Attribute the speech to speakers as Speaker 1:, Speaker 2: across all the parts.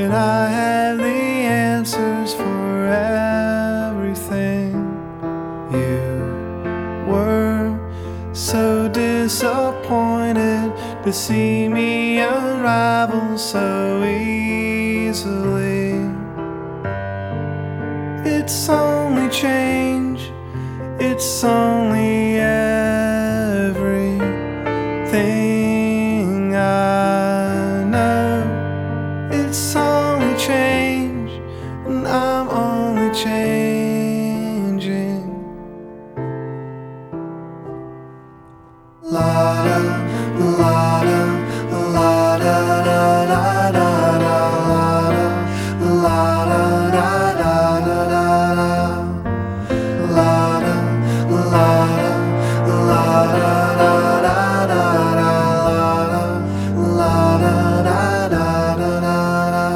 Speaker 1: when I had the answers for everything. You were so disappointed to see me unravel so easily. It's only change, it's only everything I know. It's only change, and I'm only changing. La da, la da, la da da da da da, la da da da da da da, la da, la da, la da da da da da, la da da da da da.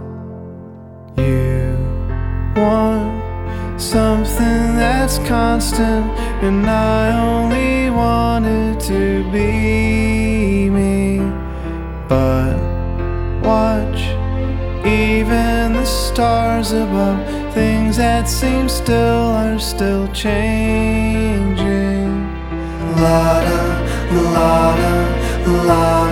Speaker 1: You want something that's constant, and I only wanted to be me. But watch, even the stars above, things that seem still are still changing. La da, la da, la da.